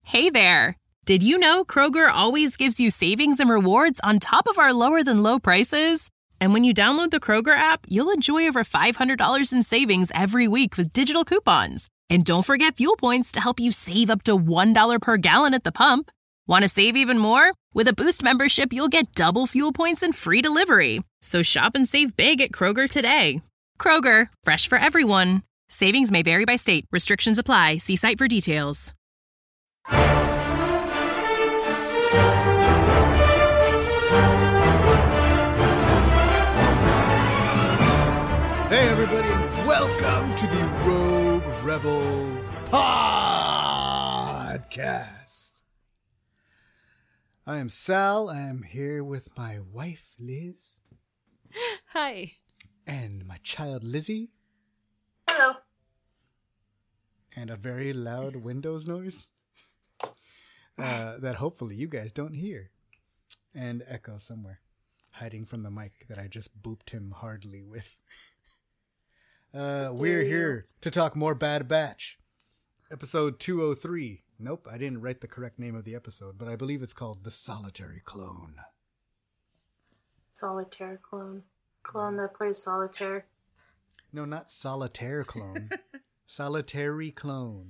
Hey there! Did you know Kroger always gives you savings and rewards on top of our lower-than-low prices? And when you download the Kroger app, you'll enjoy over $500 in savings every week with digital coupons. And don't forget fuel points to help you save up to $1 per gallon at the pump. Want to save even more? With a Boost membership, you'll get double fuel points and free delivery. So shop and save big at Kroger today. Kroger, fresh for everyone. Savings may vary by state. Restrictions apply. See site for details. Hey everybody, and welcome to the Rogue Rebels podcast. I am Sal. I am here with my wife, Liz. Hi. And my child, Lizzie. Hello. And a very loud Windows noise that hopefully you guys don't hear. And echo somewhere, hiding from the mic that I just booped him hardly with. We're here to talk more Bad Batch. Episode 203. Nope, I didn't write the correct name of the episode, but I believe it's called The Solitary Clone. Solitaire clone. Clone that plays solitaire. No, not solitaire clone. Solitary clone.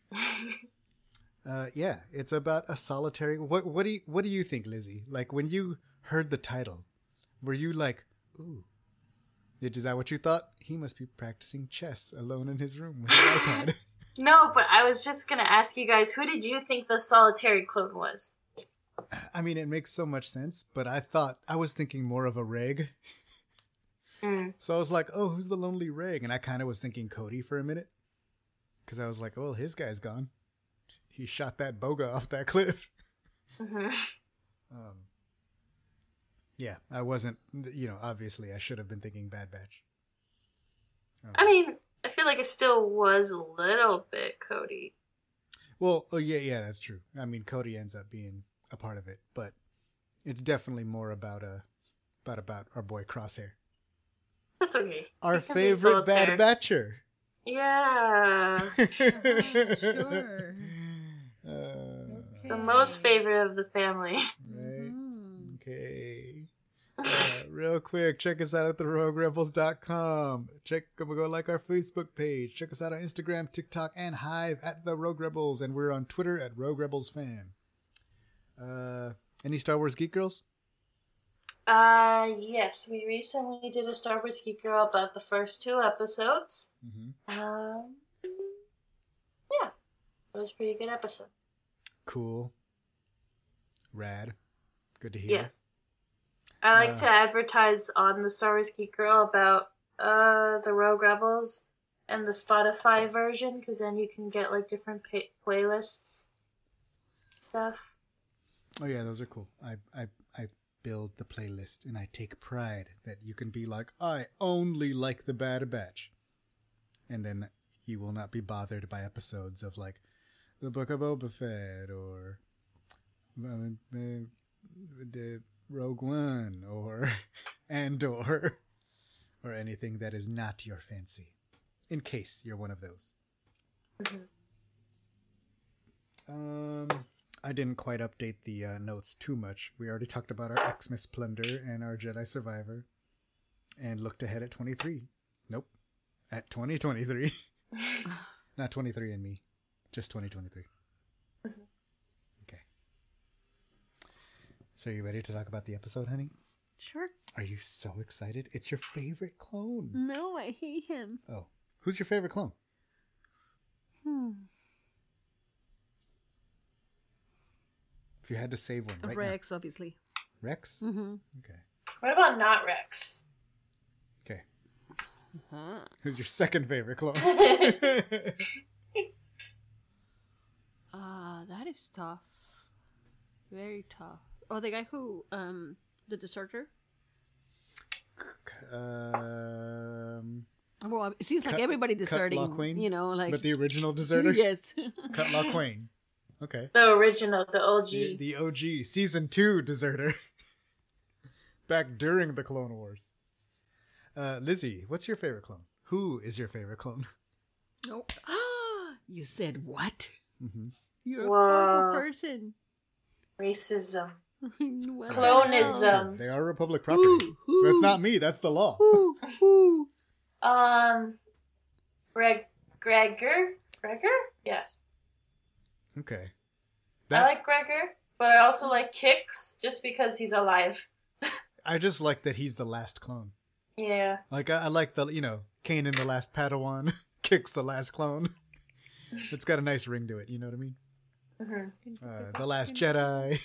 Yeah, it's about a solitary... What do you think, Lizzie? Like, when you heard the title, were you like, ooh... Is that what you thought? He must be practicing chess alone in his room with his iPad. No, but I was just going to ask you guys, who did you think the solitary clone was? I mean, it makes so much sense, but I was thinking more of a Reg. So I was like, oh, who's the lonely Reg? And I kind of was thinking Cody for a minute. Because I was like, well, his guy's gone. He shot that boga off that cliff. Mm-hmm. Yeah, I wasn't, obviously I should have been thinking Bad Batch. I mean, I feel like it still was a little bit Cody. Well, oh yeah, that's true. I mean, Cody ends up being a part of it, but it's definitely more about our boy Crosshair. That's okay. Our favorite Bad Batcher. Yeah. Sure. The most favorite of the family. Right. Okay. Real quick, check us out at theroguerebels.com. Go like our Facebook page. Check us out on Instagram, TikTok, and Hive at The Rogue Rebels. And we're on Twitter at Rogue Rebels Fan. Any Star Wars Geek Girls? Yes. We recently did a Star Wars Geek Girl about the first 2 episodes. Mm-hmm. Yeah. It was a pretty good episode. Cool. Rad. Good to hear. Yes. I like to advertise on the Star Wars Geek Girl about the Rogue Rebels and the Spotify version, because then you can get like different playlists stuff. Oh yeah, those are cool. I build the playlist and I take pride that you can be like, I only like the Bad Batch. And then you will not be bothered by episodes of like the Book of Boba Fett or the Rogue One or Andor or anything that is not your fancy, in case you're one of those. Mm-hmm. I didn't quite update the notes too much. We already talked about our Xmas Plunder and our Jedi Survivor and looked ahead at 23. Nope. At 2023. Not 23andMe. Just 2023. Mm-hmm. Okay. So are you ready to talk about the episode, honey? Sure. Are you so excited? It's your favorite clone. No, I hate him. Oh. Who's your favorite clone? If you had to save one right Rex, obviously. now. Rex? Mm-hmm. Okay. What about not Rex? Okay. Uh-huh. Who's your second favorite clone? That is tough. Very tough. Oh, the guy who, the deserter? Well, it seems like everybody deserting. Cut Lawquane? You know, like. But the original deserter? Yes. Cut Lawquane. Okay. The original, the OG. The OG, season 2 deserter. Back during the Clone Wars. Lizzie, what's your favorite clone? Who is your favorite clone? Nope. You said what? Mm-hmm. You're a Whoa. horrible person. Racism. What the Clonism. hell? Sure, they are Republic property. Who? That's not me. That's the law. Who? Gregor? Yes. Okay. I like Gregor, but I also like Kix just because he's alive. I just like that he's the last clone. Yeah. Like I like the Kanan the last Padawan, Kix the last clone. It's got a nice ring to it. You know what I mean? Mm-hmm. The Last Jedi.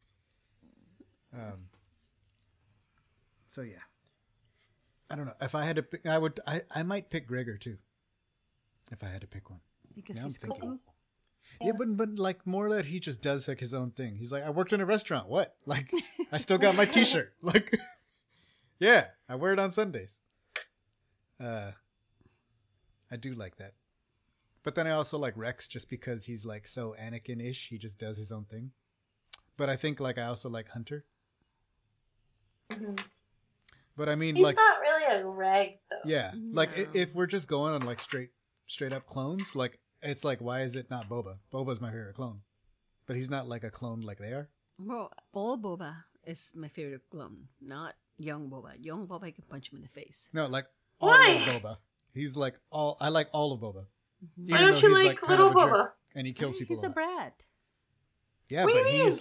So yeah, I don't know if I had to pick. I might pick Gregor too. If I had to pick one. Because Now he's I'm thinking. cool. Yeah, but like more that he just does like his own thing. He's like, I worked in a restaurant. What? Like, I still got my T-shirt. Like, yeah, I wear it on Sundays. I do like that. But then I also like Rex just because he's like so Anakin-ish. He just does his own thing. But I think like I also like Hunter. Mm-hmm. But I mean, He's like, not really a reg though. yeah, like No. if we're just going on like straight up clones, like it's like why is it not Boba? Boba's my favorite clone, but he's not like a clone like they are. Well, old Boba is my favorite clone, not young Boba. Young Boba, I can punch him in the face. No, like all Why? of Boba. He's like all. I like all of Boba. Mhm. Why Even don't though you he's, like kind little of a jerk, Boba? and he kills people. He's a lot. brat. Yeah, What do but you he's mean?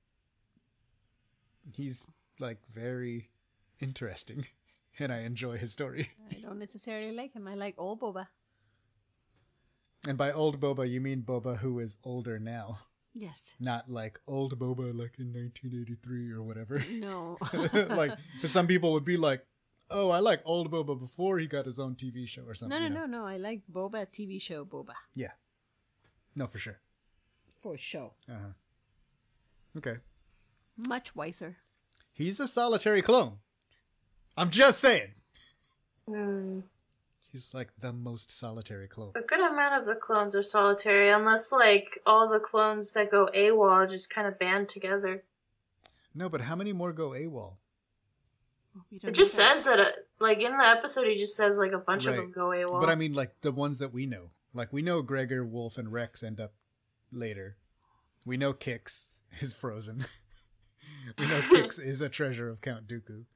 like very interesting, and I enjoy his story. I don't necessarily like him. I like old Boba. And by old Boba, you mean Boba who is older now, Yes. not like old Boba like in 1983 or whatever. No. Like, 'cause some people would be like, "Oh, I like old Boba before he got his own TV show or something." No. I like Boba TV show Boba. Yeah, no, for sure. For sure. Okay, Much wiser. he's a solitary clone. I'm just saying, he's like the most solitary clone. A good amount of the clones are solitary, unless like all the clones that go AWOL just kind of band together. No, but how many more go AWOL? Well, we don't It just know that. says that, like in the episode, he just says like a bunch of Right. them go AWOL. But I mean, like the ones that we know. Like we know Gregor, Wolf, and Rex end up later. We know Kix is frozen. We know Kix is a treasure of Count Dooku.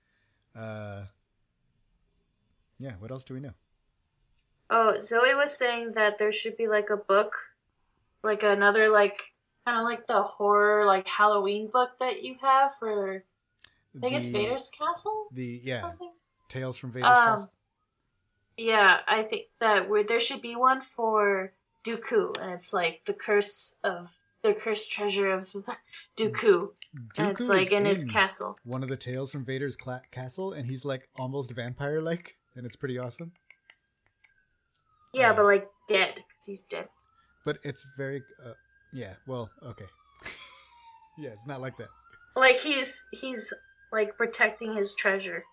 Yeah, what else do we know? Oh, Zoe was saying that there should be like a book, like another like kind of like the horror like Halloween book that you have for. I think it's Vader's Castle. Something? Tales from Vader's Castle. Yeah, I think that there should be one for Dooku, and it's like the cursed treasure of Dooku, and it's Dooku like is in his castle. one of the Tales from Vader's castle, and he's like almost vampire-like, and it's pretty awesome. Yeah, but like dead, because he's dead. But it's very, yeah. Well, okay. Yeah, it's not like that. Like he's like protecting his treasure.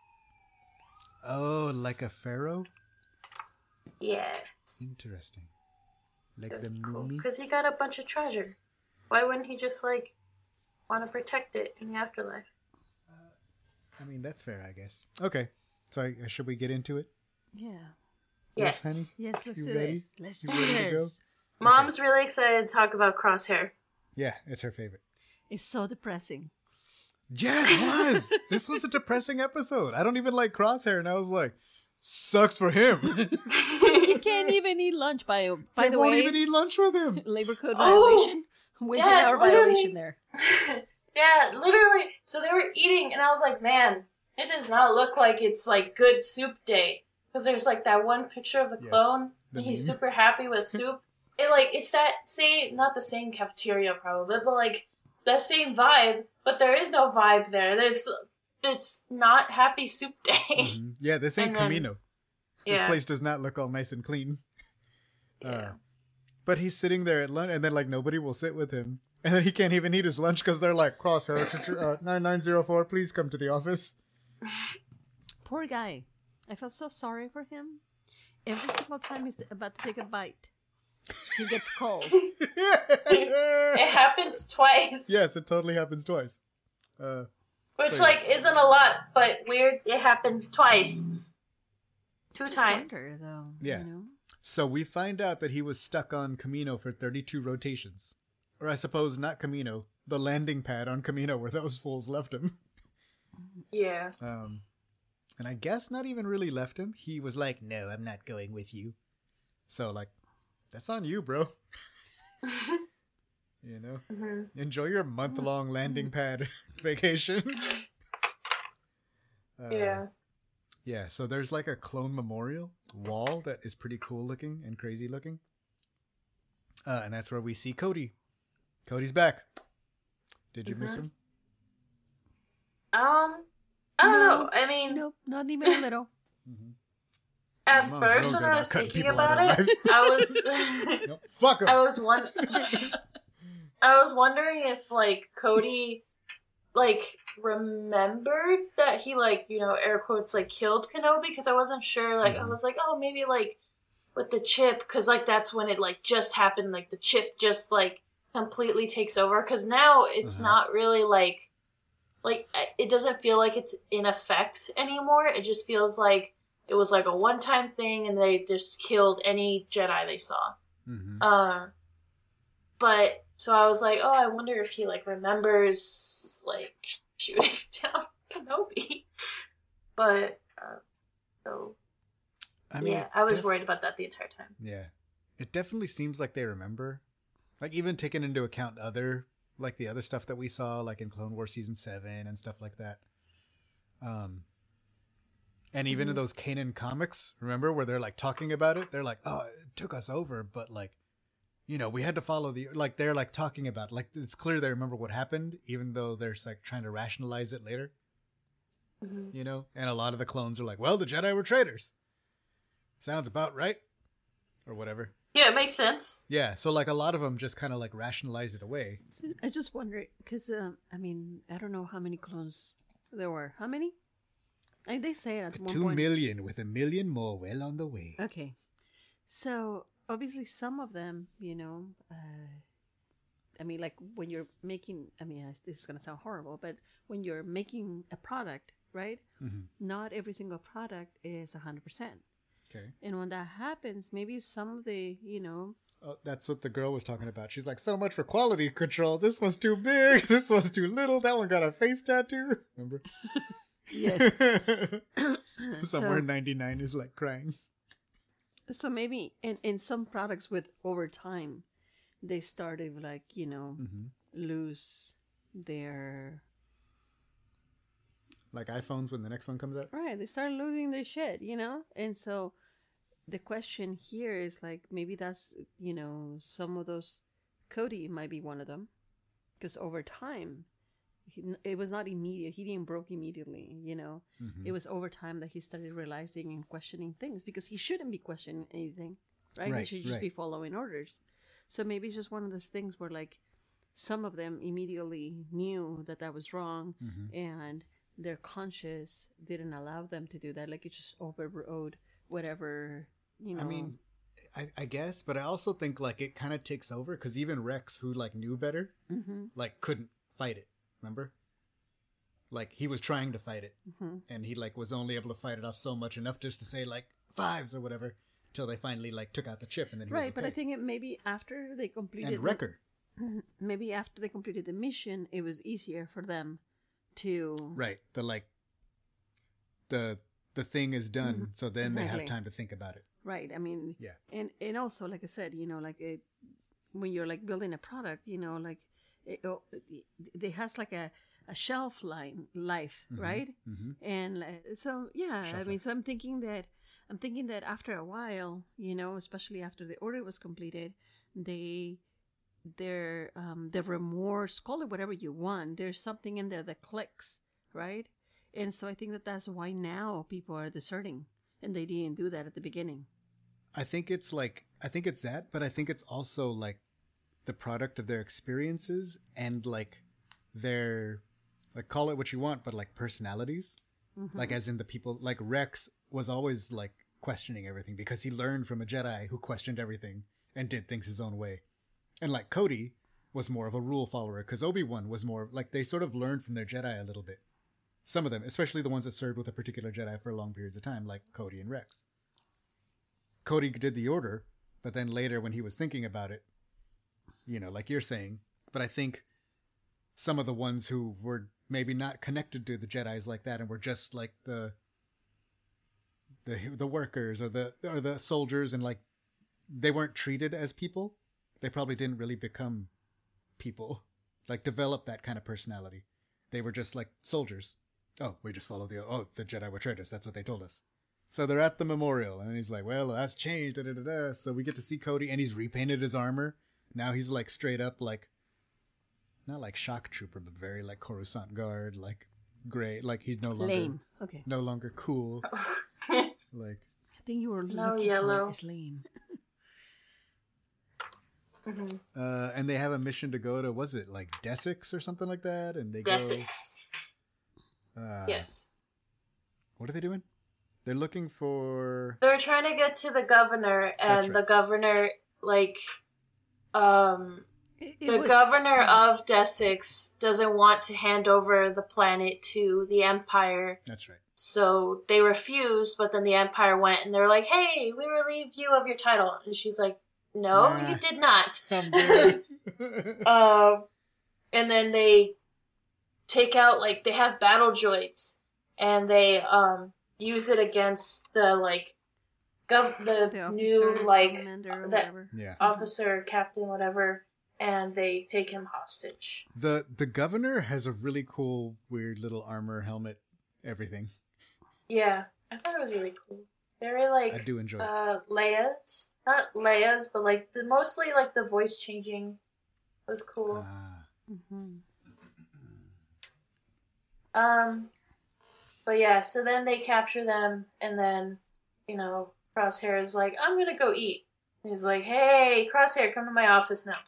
Oh, like a pharaoh? Yes. Interesting. Like That's the cool. mummy? Because he got a bunch of treasure. Why wouldn't he just like want to protect it in the afterlife? I mean, that's fair, I guess. Okay. So should we get into it? Yeah. Yes. honey? Yes, let's You do ready? this. Let's You do ready to go? this. Mom's really excited to talk about Crosshair. Yeah, it's her favorite. It's so depressing. Yeah, it was. This was a depressing episode. I don't even like Crosshair, and I was like, sucks for him. You can't even eat lunch by They the won't way. even eat lunch with him. Labor code Oh, violation. Wage and Dad, hour literally- violation there. Yeah, literally. So they were eating, and I was like, man, it does not look like it's like good soup day. Because there's like that one picture of the Yes, clone, the and he's meme. super happy with soup. It's that not the same cafeteria probably, but like the same vibe. But there is no vibe there. It's not happy soup day. Mhm. Yeah, this ain't And then- Camino. This Yeah. place does not look all nice and clean. Yeah. But he's sitting there at lunch, and then like nobody will sit with him, and then he can't even eat his lunch because they're like, Crosshair 9904, please come to the office. Poor guy. I felt so sorry for him. Every single time he's about to take a bite, he gets cold. It happens twice. Yes, it totally happens twice. Which So- like isn't a lot, but weird. It happened twice. Two Just times. wonder, though. Yeah. You know? So we find out that he was stuck on Kamino for 32 rotations. Or I suppose not Kamino, the landing pad on Kamino where those fools left him. Yeah. And I guess not even really left him. He was like, no, I'm not going with you. So, like, that's on you, bro. You know? Mm-hmm. Enjoy your month-long landing pad vacation. Yeah. Yeah, so there's like a clone memorial wall that is pretty cool looking and crazy looking. And that's where we see Cody. Cody's back. Did you miss him? I don't know. I mean, Nope, not even a little. at Mom's first real when good I about was cutting thinking people out about of it, their I was, Nope. Fuck him. I was wondering if like Cody, like remembered that he like air quotes like killed Kenobi because I wasn't sure. Like I was like, oh maybe like with the chip because like that's when it like just happened. Like the chip just like completely takes over because now it's not really like it doesn't feel like it's in effect anymore. It just feels like it was like a one-time thing and they just killed any Jedi they saw. But so I was like, oh, I wonder if he like remembers like shooting down Kenobi. But so I mean, yeah, I was worried about that the entire time. Yeah. It definitely seems like they remember. Like even taking into account like the other stuff that we saw, like in Clone Wars Season 7 and stuff like that. And even in those Kanan comics, remember, where they're like talking about it? They're like, oh, it took us over, but like, we had to follow they're like talking about it. Like it's clear they remember what happened, even though they're like trying to rationalize it later. And a lot of the clones are like, well, the Jedi were traitors. Sounds about right. Or whatever. Yeah, it makes sense. Yeah, so like a lot of them just kind of like rationalize it away. So I just wonder, because, I mean, I don't know how many clones there were. How many? Like they say it at one 2 point. million, with 1 million more well on the way. Okay. So, obviously some of them, I mean, like when you're making, this is going to sound horrible, but when you're making a product, right? Not every single product is 100%. Okay. And when that happens, maybe some of the, Oh, that's what the girl was talking about. She's like, so much for quality control. This one's too big. This one's too little. That one got a face tattoo. Remember? Yes. Somewhere 99 is like crying. So maybe in some products with over time, they started like, lose their... Like iPhones when the next one comes out? Right. They start losing their shit, And so the question here is like, maybe that's, some of those, Cody might be one of them. Because over time, it was not immediate. He didn't broke immediately, It was over time that he started realizing and questioning things because he shouldn't be questioning anything, right? He should just be following orders. So maybe it's just one of those things where like some of them immediately knew that was wrong and their conscience didn't allow them to do that. Like it just overrode whatever, I mean, I guess, but I also think like it kind of takes over because even Rex, who like knew better, like couldn't fight it. Remember? Like he was trying to fight it and he like was only able to fight it off so much, enough just to say like 5s or whatever, till they finally like took out the chip and then he was okay. But I think it maybe after they completed and Wrecker. Maybe after they completed the mission, it was easier for them to the thing is done, so then they have time to think about it. Right. I mean, yeah. And also, like I said, like when you're like building a product, like it has like a shelf life, right? And so yeah, I mean, so I'm thinking that after a while, especially after the order was completed, their remorse, call it whatever you want, there's something in there that clicks, right? And so I think that's why now people are deserting, and they didn't do that at the beginning. I think it's that, but I think it's also like the product of their experiences and like their, like, call it what you want, but like personalities, like as in the people, like Rex was always like questioning everything because he learned from a Jedi who questioned everything and did things his own way. And like Cody was more of a rule follower because Obi-Wan was more like, they sort of learned from their Jedi a little bit. Some of them, especially the ones that served with a particular Jedi for long periods of time, like Cody and Rex. Cody did the order, but then later when he was thinking about it, like you're saying, but I think some of the ones who were maybe not connected to the Jedis like that and were just like the workers or the soldiers, and like they weren't treated as people. They probably didn't really become people, like develop that kind of personality. They were just like soldiers. Oh, we just follow the Jedi were traitors. That's what they told us. So they're at the memorial, and he's like, well, that's changed. Da, da, da, da. So we get to see Cody, and he's repainted his armor. Now he's like straight up like, not like shock trooper, but very like Coruscant guard, like gray. Like he's no longer Lame. Okay. no longer cool. Like I think you were No, looking yellow. for as lame. and they have a mission to go to, was it like Desix or something like that? And they Desix. go. Yes. What are they doing? They're looking for. They're trying to get to the governor, That's and right. the governor, like, It the was- governor of Desix doesn't want to hand over the planet to the Empire. That's right. So they refused, but then the Empire went and they're like, hey, we relieve you of your title. And she's like, no, Nah. you did not. I'm good. And then they take out, like, they have battle droids, and they use it against the, like, the the new, officer, like, commander, or that whatever. Yeah. officer, captain, whatever, and they take him hostage. The governor has a really cool, weird little armor, helmet, everything. Yeah, I thought it was really cool. Very, like, I do enjoy it. Leia's. Not Leia's, but, like, mostly, like, the voice changing was cool. Mm-hmm. But yeah, so then they capture them, and then, Crosshair is like, I'm gonna go eat. And he's like, hey, Crosshair, come to my office now.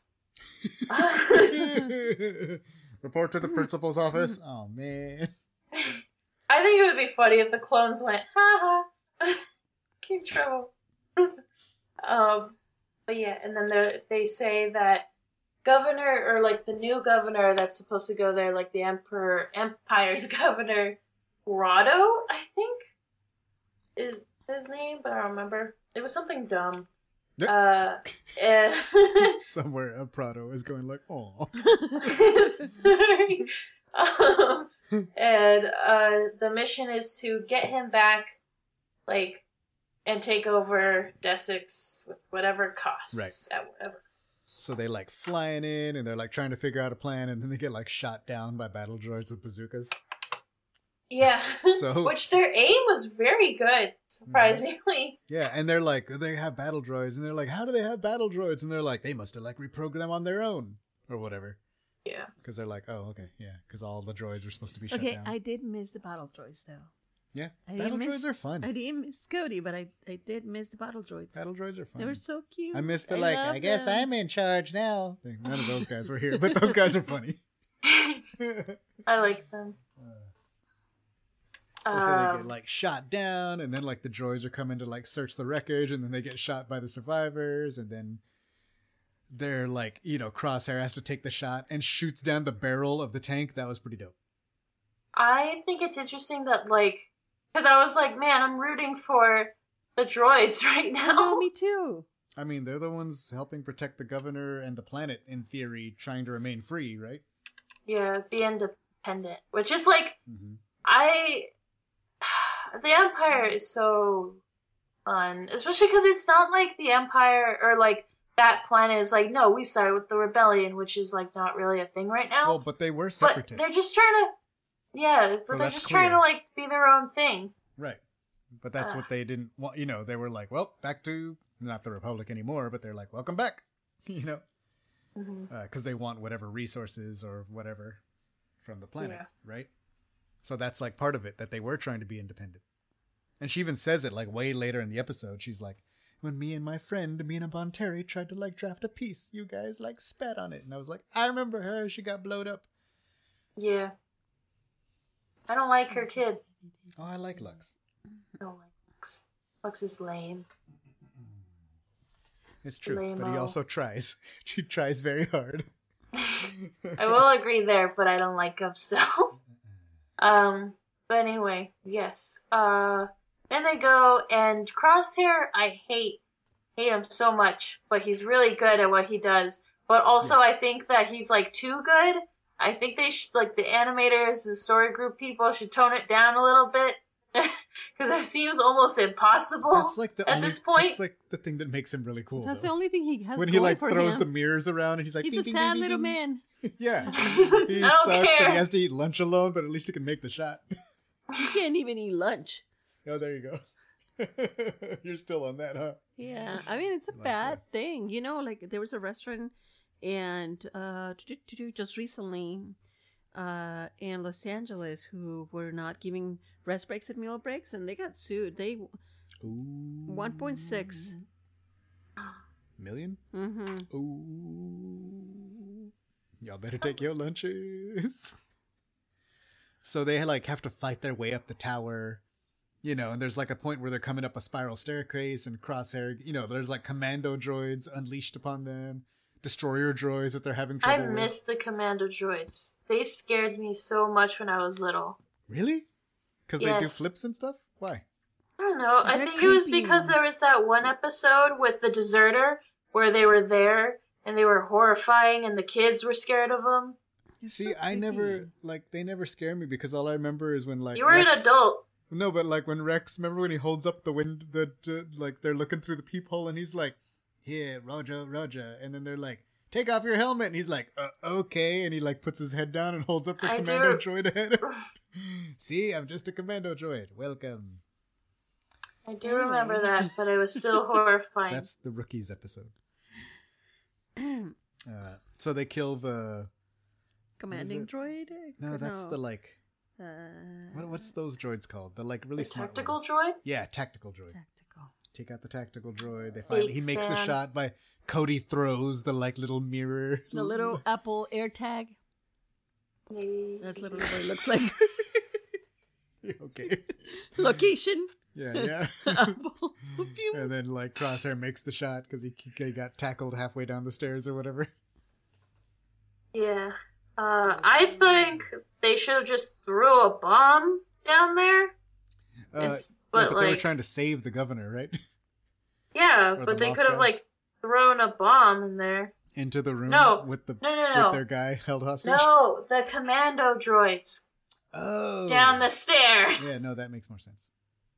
Report to the principal's office. Oh man. I think it would be funny if the clones went, ha ha, keep trouble. But yeah, and then they say that governor, or like the new governor that's supposed to go there, like the Empire's governor, Grotto, I think, is his name, but I don't remember. It was something dumb. Yep. And Somewhere a Prado is going like, oh. and the mission is to get him back, like, and take over Desix with whatever costs. Right. At whatever. So they like flying in, and they're like trying to figure out a plan, and then they get like shot down by battle droids with bazookas. Yeah. So- Which their aim was very good, surprisingly. Yeah, and they're like, they have battle droids, and they're like, how do they have battle droids? And they're like, they must have like reprogrammed them on their own or whatever. Yeah. Because they're like, oh, okay, yeah, because all the droids were supposed to be shut Okay, down. I did miss the battle droids though. Yeah, I battle didn't miss- droids are fun. I didn't miss Cody, but I did miss the battle droids. Battle droids are fun. They were so cute. I missed the love I guess them. I'm in charge now. None of those guys were here, but those guys are funny. I like them. So they get like shot down, and then like the droids are coming to like search the wreckage, and then they get shot by the survivors, and then they're like, Crosshair has to take the shot and shoots down the barrel of the tank. That was pretty dope. I think it's interesting that, like, because I was like, man, I'm rooting for the droids right now. No, me too. I mean, they're the ones helping protect the governor and the planet, in theory, trying to remain free, right? Yeah, be independent. Which is like, Mm-hmm. the Empire is so fun. Especially because it's not like the Empire, or like that planet is like, no, we started with the rebellion, which is like not really a thing right now. Well, but they were but separatists. they're just trying to, but So they're that's just trying to clear. like be their own thing. Right. But that's what they didn't want. They were like, well, back to not the Republic anymore, but they're like, welcome back. Because they want whatever resources or whatever from the planet, Yeah. right? So that's like part of it, that they were trying to be independent. And she even says it like way later in the episode. She's like, when me and my friend, Mina Bonteri, tried to like draft a piece, you guys like spat on it. And I was like, I remember her. She got blowed up. Yeah. I don't like her kid. Oh, I like Lux. I don't like Lux. Lux is lame. It's true. But he Lame-o. also tries. She tries very hard. I will agree there, but I don't like him still. But anyway, yes. Then they go, and Crosshair, I hate, hate him so much, but he's really good at what he does. But also, I think that he's like too good. I think they should, like the animators, the story group people, should tone it down a little bit because it seems almost impossible. That's like the at only, this point. That's like the thing that makes him really cool. That's though. the only thing he has when going he like for throws him. the mirrors around and he's like, He's "Bing, a bing, sad bing, little bing, man. bing." Yeah, he I don't sucks care. and he has to eat lunch alone, but at least he can make the shot. He can't even eat lunch. Oh, there you go. You're still on that, huh? Yeah, I mean it's a Like bad thing, you know. Like there was a restaurant, and just recently, in Los Angeles, who were not giving rest breaks and meal breaks, and they got sued. They Ooh. 1.6 million. Mm-hmm. Ooh. Y'all better take your lunches. So they like have to fight their way up the tower, you know, and there's like a point where they're coming up a spiral staircase and Crosshair, you know, there's like commando droids unleashed upon them, destroyer droids that they're having I trouble with. miss the commando droids. They scared me so much when I was little. Really? Because they do Yes. flips and stuff? Why? I don't know. I They're think it was creepy. because there was that one episode with the deserter where they were there and they were horrifying and the kids were scared of them. See, I never, like, they never scare me because all I remember is when, like, You were an Rex- adult. No, but, like, when Rex, remember when he holds up the wind, like, they're looking through the peephole and he's like, "Here, Roger, Roger." And then they're like, "Take off your helmet." And he's like, "Okay." And he, like, puts his head down and holds up the I commando do- droid ahead. See, I'm just a commando droid. Welcome. I do remember that, but it was still horrifying. That's the Rookies episode. So they kill the... Commanding it? droid? No, that's the, like... uh, What's those droids called? The, like, really the smart tactical ones. droid? Yeah, tactical droid. tactical. Take out the tactical droid. They find Big he makes the fan. shot by Cody throws the like little mirror. The little Apple AirTag. Maybe. That's literally what it looks like. Okay. Location. Yeah. Apple. Pew. And then like Crosshair makes the shot because he got tackled halfway down the stairs or whatever. Yeah. I think they should have just threw a bomb down there. But they were like, trying to save the governor, right? yeah, Or the but they Moff could have guy. like thrown a bomb in there. Into the room No. with the No. with their guy held hostage. No, the commando droids Oh. down the stairs. Yeah, no, that makes more sense.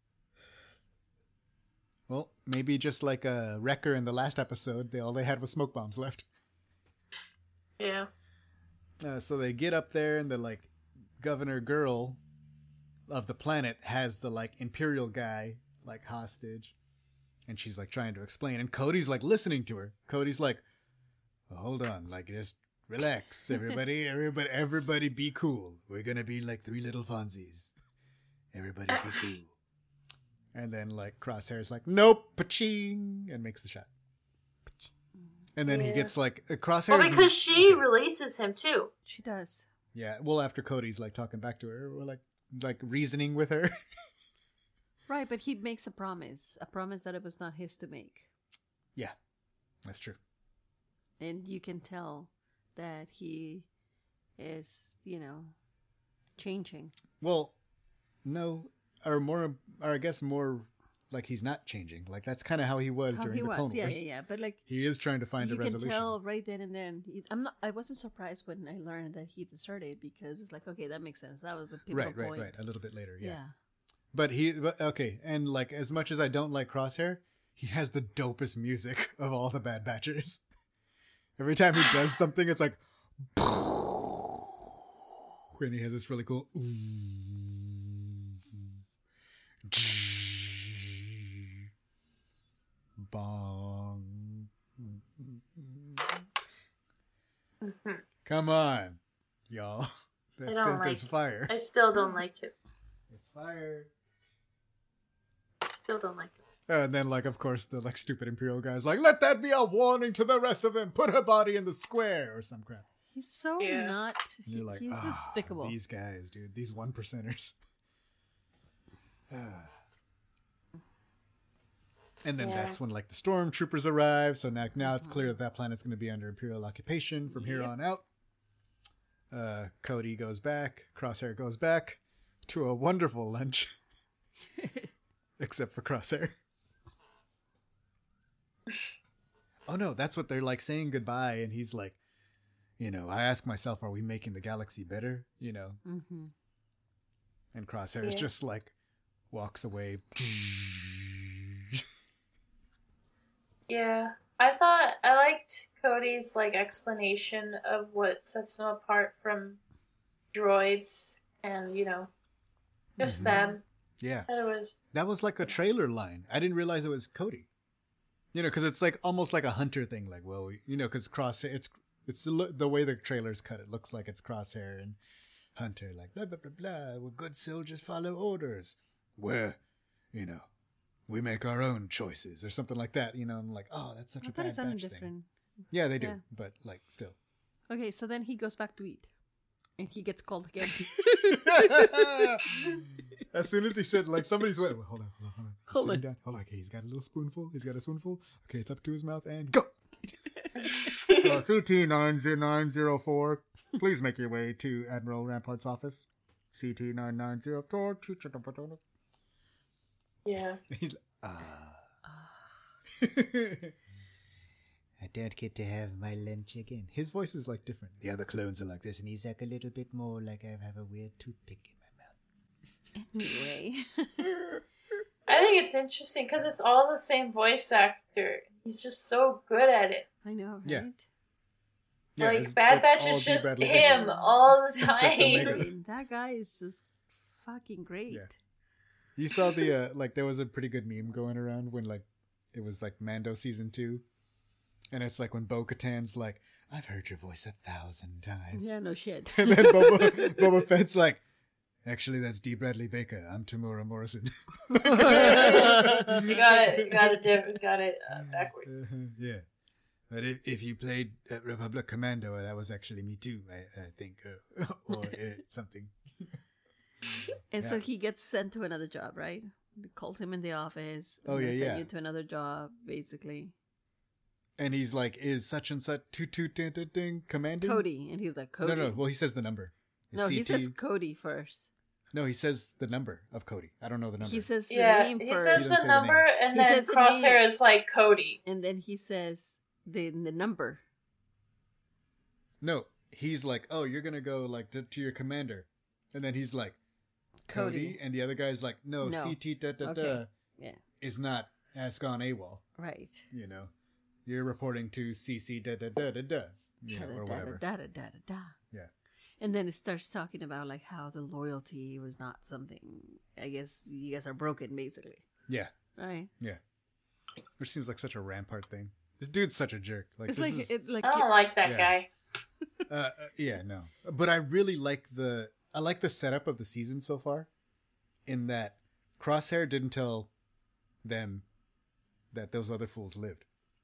Well, maybe just like a Wrecker in the last episode, all they had was smoke bombs left. Yeah. So they get up there, and the like governor girl of the planet has the like imperial guy like hostage, and she's like trying to explain, and Cody's like listening to her. Cody's like, well, "Hold on, like just relax, everybody, be cool. We're gonna be like three little Fonzies. Everybody be cool." And then like Crosshair's like, "Nope, paching," and makes the shot. And then he Yeah. gets like Crosshair. Well, because she releases him too. She does. Yeah, well, after Cody's like talking back to her, or like reasoning with her. Right, but he makes a promise that it was not his to make. Yeah, that's true. And you can tell that he is, changing. Well, no, or I guess more like he's not changing. Like that's kind of how he was How during he the was, Clone Wars. yeah. But like He is trying to find a you can resolution. tell right then and then. I wasn't surprised when I learned that he deserted because it's like, okay, that makes sense. That was the pivotal point. Right. A little bit later, yeah. Yeah. But okay, and like as much as I don't like Crosshair, he has the dopest music of all the Bad Batchers. Every time he does something, it's like, and he has this really cool. Bong. Come on, y'all. That I don't synth like is fire. I still don't like it. It's fire. Still don't like it. And then, like, of course, the like stupid Imperial guy's like, "Let that be a warning to the rest of them. Put her body in the square," or some crap. He's so Yeah. not. And you're like, he's "Ah, despicable. These guys, dude. These 1%ers. And then Yeah. that's when like the stormtroopers arrive. So now it's clear that planet's going to be under Imperial occupation from here Yep. on out. Cody goes back. Crosshair goes back to a wonderful lunch, except for Crosshair. oh no, that's what they're like saying goodbye. And he's like, I ask myself, are we making the galaxy better? Mm-hmm. And Crosshair is just like, walks away. Yeah. I liked Cody's like explanation of what sets them apart from droids and, just them. Yeah. That was like a trailer line. I didn't realize it was Cody. Because it's like almost like a Hunter thing. Like, well, because Crosshair, it's the way the trailers cut it. Looks like it's Crosshair and Hunter, like, blah, blah, blah, blah. We're good soldiers, follow orders. We're, we make our own choices or something like that. I'm like, oh, that's such a Bad Batch thing. Yeah, they do. Yeah. But like, still. Okay, so then he goes back to eat. And he gets called again. As soon as he said, like, somebody's went, hold on. He's sitting down. Hold on. Okay, he's got a little spoonful. He's got a spoonful. Okay, it's up to his mouth and go. CT-90904, please make your way to Admiral Rampart's office. CT-9904. Yeah. He's like, I don't get to have my lunch again. His voice is like different. The other clones are like this, and he's like a little bit more like I have a weird toothpick in my mouth. Anyway. I think it's interesting because it's all the same voice actor. He's just so good at it. I know, right? Yeah. Like, Bad Batch is just him all the time. That guy is just fucking great. Yeah. You saw the, there was a pretty good meme going around when, it was, Mando Season 2. And it's like when Bo-Katan's like, I've heard your voice 1,000 times. Yeah, no shit. And then Boba Fett's like, actually, that's D. Bradley Baker. I'm Tamura Morrison. You got it backwards. Yeah. But if you played Republic Commando, that was actually me too, I think. Or something. And so he gets sent to another job, right? They called him in the office. Oh, yeah, sent you to another job, basically. And he's like, is such and such commanding? Cody. And he's like, Cody. No. Well, he says the number. He says Cody first. No, he says the number of Cody. I don't know the number. He says the name first. He says the number, and then Crosshair is like Cody. And then he says the number. No, he's like, oh, you're going to go to your commander. And then he's like, Cody. And the other guy's like, no. CT is not, has gone AWOL. Right. You're reporting to CC or whatever. Yeah. And then it starts talking about how the loyalty was not something. I guess you guys are broken, basically. Yeah. Right. Yeah. Which seems like such a Rampart thing. This dude's such a jerk. It's I don't like that guy. Yeah, no. But I really like the setup of the season so far. In that Crosshair didn't tell them that those other fools lived.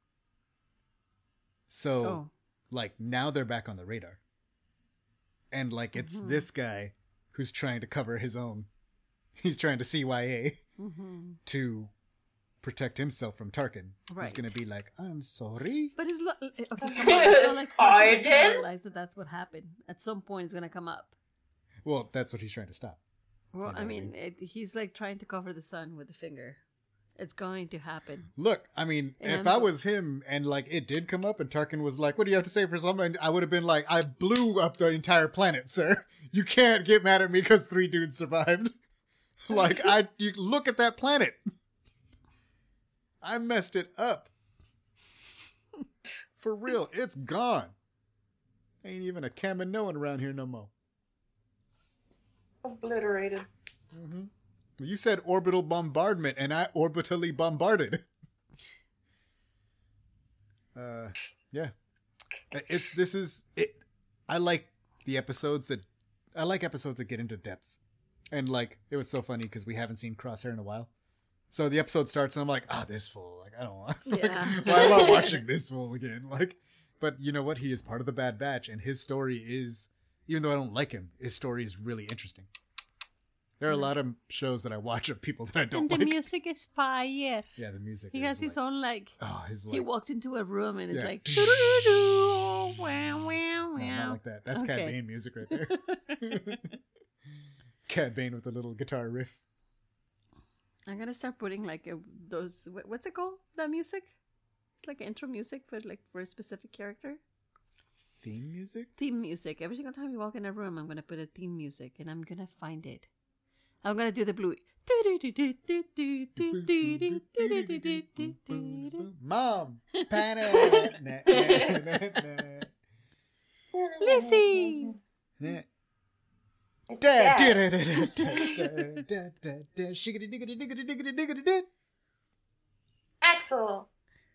So, now they're back on the radar. And, it's this guy who's trying to cover his own. He's trying to CYA to protect himself from Tarkin. Right. He's going to be like, I'm sorry. But it's okay, come on. It's not Pardon? Realize that's what happened. At some point, it's going to come up. Well, that's what he's trying to stop. Well, he's trying to cover the sun with a finger. It's going to happen. Look, if I was him and it did come up and Tarkin was like, what do you have to say for something? I would have been like, I blew up the entire planet, sir. You can't get mad at me because 3 dudes survived. You look at that planet. I messed it up. For real, it's gone. Ain't even a Kaminoan around here no more. Obliterated. Mm-hmm. You said orbital bombardment, and I orbitally bombarded. Yeah. I like episodes that get into depth. And it was so funny because we haven't seen Crosshair in a while. So the episode starts and I'm like, this fool. I don't want, why am I watching this fool again? But you know what? He is part of the Bad Batch, and his story is, even though I don't like him, his story is really interesting. There are a lot of shows that I watch of people that I don't like. And the music is fire. Yeah, the music. He has his own he walks into a room and it's like. No, not like that. That's Cad Bane music right there. Cad Bane with a little guitar riff. I'm gonna start putting those. What's it called? That music? It's like intro music, but like for a specific character. Theme music? Theme music. Every single time you walk in a room, I'm gonna put a theme music, and I'm gonna find it. I'm gonna do the Bluey. Mom, panic. Lizzie. Dad. Shiggity diggity diggity diggity diggity did. Axel.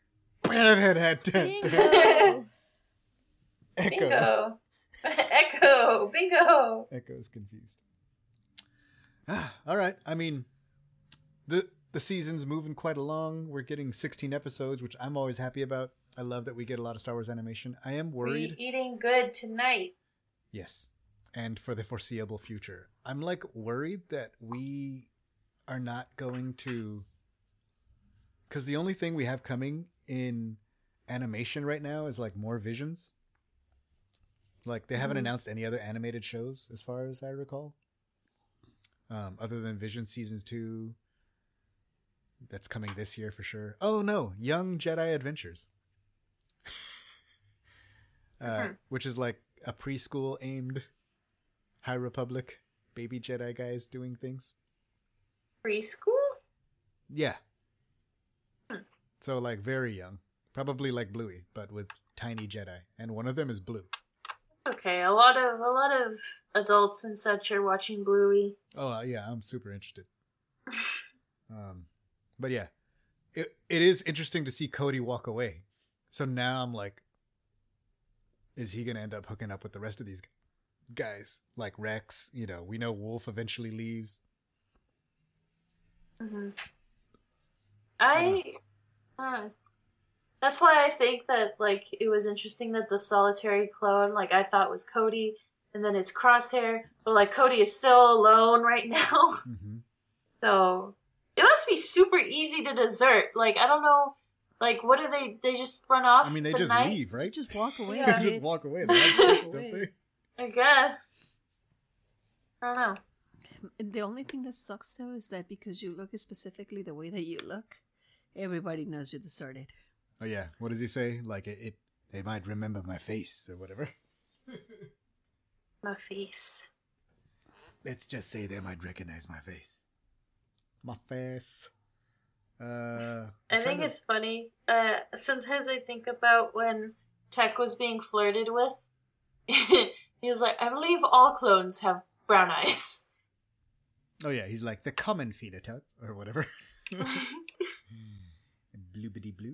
Bingo. Bingo. Echo. Bingo. Echo's confused. All right. I mean, the season's moving quite along. We're getting 16 episodes, which I'm always happy about. I love that we get a lot of Star Wars animation. I am worried. We eating good tonight. Yes. And for the foreseeable future. I'm like worried that we are not going to... Because the only thing we have coming in animation right now is like more Visions. Like they haven't announced any other animated shows as far as I recall. Other than Vision Seasons 2. That's coming this year for sure. Oh no, Young Jedi Adventures. Which is like a preschool aimed High Republic baby Jedi guys doing things. Preschool? Yeah. So like very young. Probably like Bluey, but with tiny Jedi. And one of them is blue. Okay, a lot of adults and such are watching Bluey. Oh yeah, I'm super interested. But yeah, it is interesting to see Cody walk away. So now I'm like, is he gonna end up hooking up with the rest of these guys? Like Rex, you know, we know Wolf eventually leaves. Mm-hmm. That's why I think that, like, it was interesting that the solitary clone, like, I thought was Cody, and then it's Crosshair, but, like, Cody is still alone right now. Mm-hmm. So, it must be super easy to desert. Like, I don't know, like, what do they just run off? I mean, they the just night? leave, right? Just walk away. Yeah. They just walk away. They have trips, don't they? I guess. I don't know. The only thing that sucks though is that because you look specifically the way that you look, everybody knows you're deserted. Oh yeah, what does he say? Like they might remember my face or whatever. My face. Let's just say they might recognize my face. My face. I think it's funny. Sometimes I think about when Tech was being flirted with. He was like, I believe all clones have brown eyes. Oh yeah, he's like the common phenotype or whatever. Bloobity blue.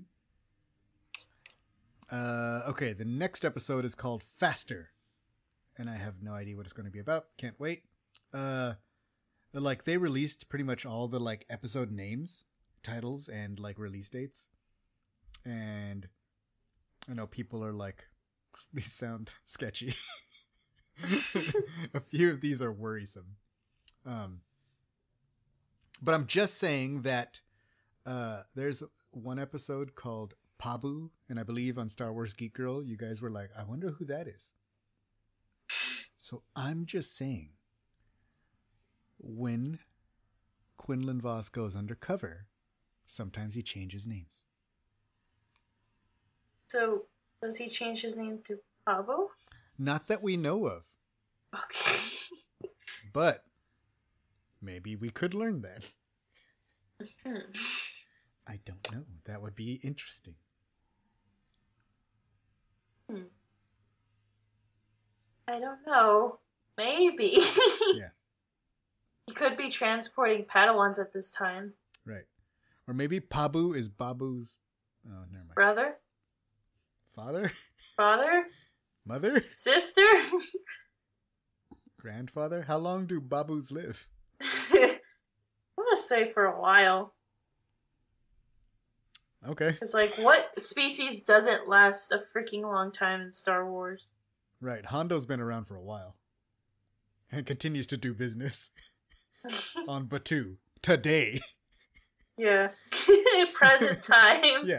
Okay, the next episode is called Faster. And I have no idea what it's going to be about. Can't wait. Like they released pretty much all the like episode names, titles, and like release dates. And I know people are like, these sound sketchy. A few of these are worrisome. But I'm just saying that there's one episode called Pabu, and I believe on Star Wars Geek Girl, you guys were like, I wonder who that is. So I'm just saying, when Quinlan Vos goes undercover, sometimes he changes names. So, does he change his name to Pablo? Not that we know of. Okay. But maybe we could learn that. I don't know. That would be interesting. I don't know. Maybe. Yeah. He could be transporting Padawans at this time. Right. Or maybe Pabu is Babu's... Oh, never mind. Brother? Father? Father? Mother? Sister? Grandfather? How long do Babus live? I'm gonna say for a while. Okay. It's like, what species doesn't last a freaking long time in Star Wars? Right. Hondo's been around for a while. And continues to do business. On Batuu. Today. Yeah. Present time. Yeah.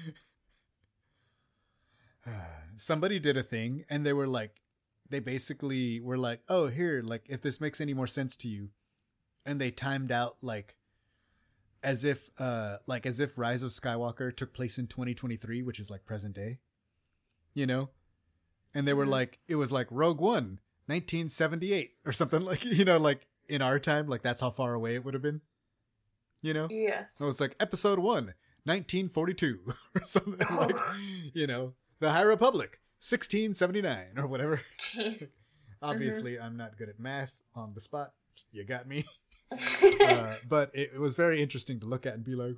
Somebody did a thing, and they were like, they basically were like, oh, here, like, if this makes any more sense to you. And they timed out, like, as if Rise of Skywalker took place in 2023, which is like present day, you know, and they were like, it was like Rogue One, 1978 or something, like, you know, like in our time, like that's how far away it would have been, you know. Yes. So it's like Episode 1, 1942 or something, like, you know, the High Republic, 1679 or whatever. Jeez. Obviously, I'm not good at math on the spot. You got me. But it was very interesting to look at and be like,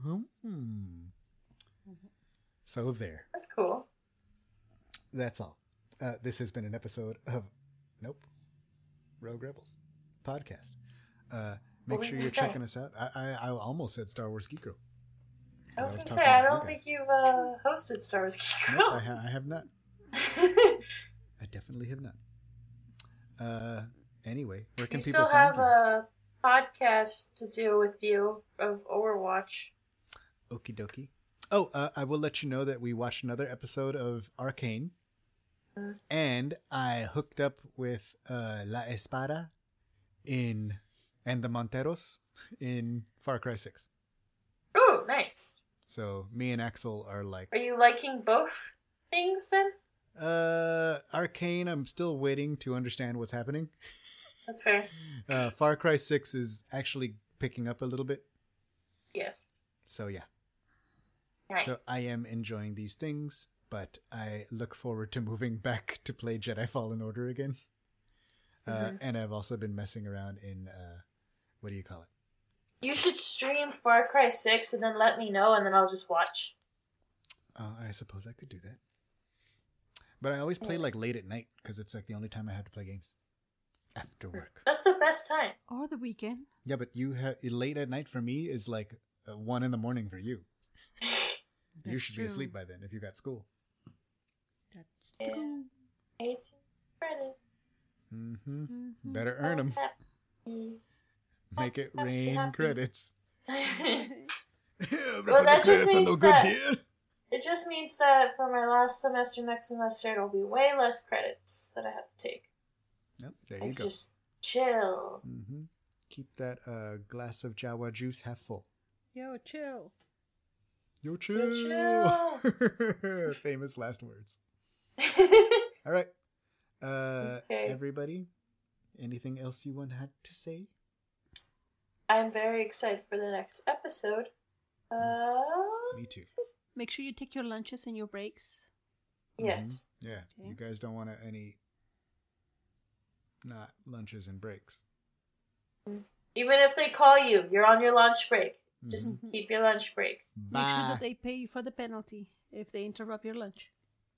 So there. That's cool. That's all. This has been an episode of Rogue Rebels podcast. Make sure you're checking us out. I almost said Star Wars Geek Girl. I was going to talking say, I about don't you think guys. you've hosted Star Wars Geek Nope, Girl. I have not. I definitely have not. Anyway, where can We people still find have you? a podcast to do with you of Overwatch. Okie dokie. Oh, I will let you know that we watched another episode of Arcane. And I hooked up with La Espada and the Monteros in Far Cry 6. Ooh, nice. So me and Axel are like... Are you liking both things then? Arcane, I'm still waiting to understand what's happening. That's fair. Far Cry 6 is actually picking up a little bit. Yes. So yeah. Nice. So I am enjoying these things, but I look forward to moving back to play Jedi Fallen Order again. And I've also been messing around in, what do you call it? You should stream Far Cry 6 and then let me know, and then I'll just watch. I suppose I could do that. But I always play like late at night because it's like the only time I have to play games after work. That's the best time. Or the weekend. Yeah, but you have late at night for me is like 1 a.m. for you. You That's should be true. asleep by then if you got school. That's Yeah. true. 18 credits. Better earn them. Happy. Make it Happy, rain happy. credits. Well, that just means that- here. It just means that for my last semester, next semester, it'll be way less credits that I have to take. Yep, there I you can go. just chill. Keep that glass of Jawa juice half full. Yo, chill. Yo, chill. chill. Famous last words. All right. Okay. Everybody, anything else you want to say? I'm very excited for the next episode. Me too. Make sure you take your lunches and your breaks. Yes. Yeah, Okay. you guys don't want any not lunches and breaks. Even if they call you, you're on your lunch break. Just Mm-hmm. keep your lunch break. Make sure Bye. that they pay you for the penalty if they interrupt your lunch.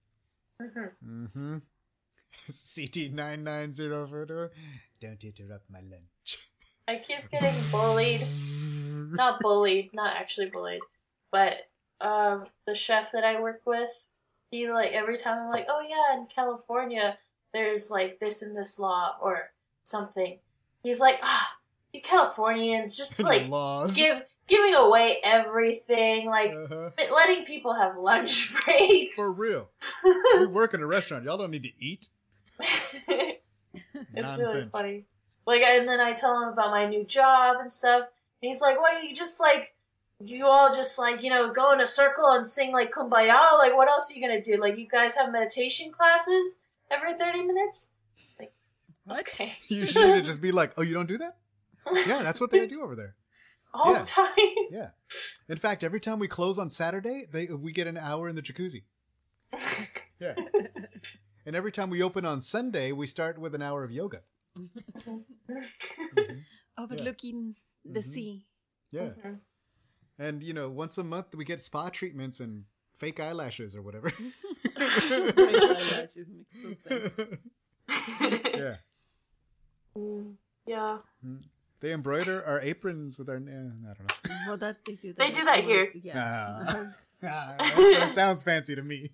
CT99042. Don't interrupt my lunch. I keep getting bullied. Not bullied, not actually bullied, but the chef that I work with, he like every time I'm like, oh yeah, in California there's like this and this law or something. He's like, you Californians just like laws. giving away everything, like letting people have lunch breaks. For real. We work in a restaurant. Y'all don't need to eat. It's really Nonsense. funny. Like, and then I tell him about my new job and stuff. And he's like, "What? You all just like, go in a circle and sing like Kumbaya? Like, what else are you gonna do? Like, you guys have meditation classes every 30 minutes? Like, What? okay, You should just be like, oh, you don't do that? Yeah, that's what they do over there. all Yeah. the time." Yeah. In fact, every time we close on Saturday, we get an hour in the jacuzzi. Yeah. And every time we open on Sunday, we start with an hour of yoga. Overlooking the sea. Yeah. And, once a month we get spa treatments and fake eyelashes or whatever. Eyelashes makes no sense. Yeah. Yeah, They embroider our aprons with our... I don't know. Well, that they do that. They do that here. Yeah. That sounds fancy to me.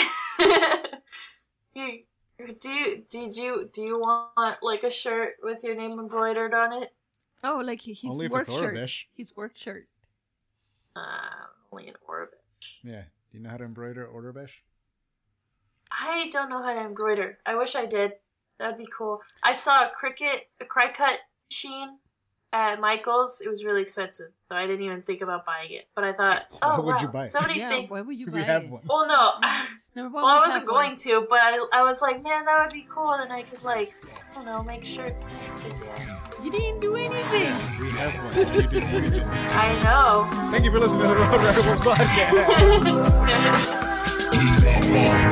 Do you want like a shirt with your name embroidered on it? Oh, like his Only if work it's shirt. Orabesh. His work shirt. Only an orbit. Yeah. Do you know how to embroider Orderbesh? I don't know how to embroider. I wish I did. That'd be cool. I saw a Cricut machine at Michael's. It was really expensive, so I didn't even think about buying it. But I thought, Why would you buy it? Somebody Yeah, think. why would you We buy have it? one. Well, no. Number Well, one, I we wasn't have one. going to, but I was like, man, that would be cool. And I could, like, I don't know, make shirts. You didn't do anything. We have one. You didn't use it. I know. Thank you for listening to the Road Rebels podcast.